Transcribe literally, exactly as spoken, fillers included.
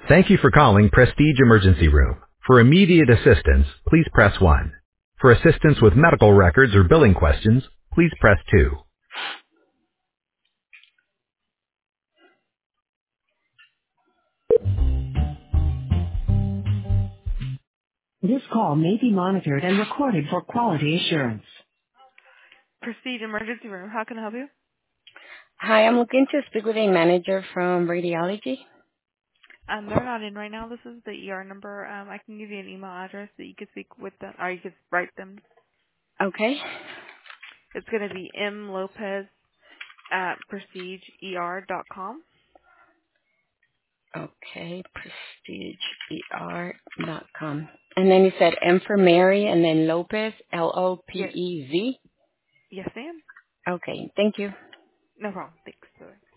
Thank you for calling Prestige Emergency Room. For immediate assistance, please press one. For assistance with medical records or billing questions, please press two. This call may be monitored and recorded for quality assurance. Prestige Emergency Room. How can I help you? Hi, I'm looking to speak with a manager from radiology. Um, they're not in right now. This is the E R number. Um, I can give you an email address that you can speak with them, or you can write them. Okay. It's going to be M Lopez at prestige E R dot com. Okay, prestige E R dot com. And then you said M for Mary and then Lopez, L O P Yes, E Z. yes, ma'am. Okay, thank you. No problem. Thanks. Bye.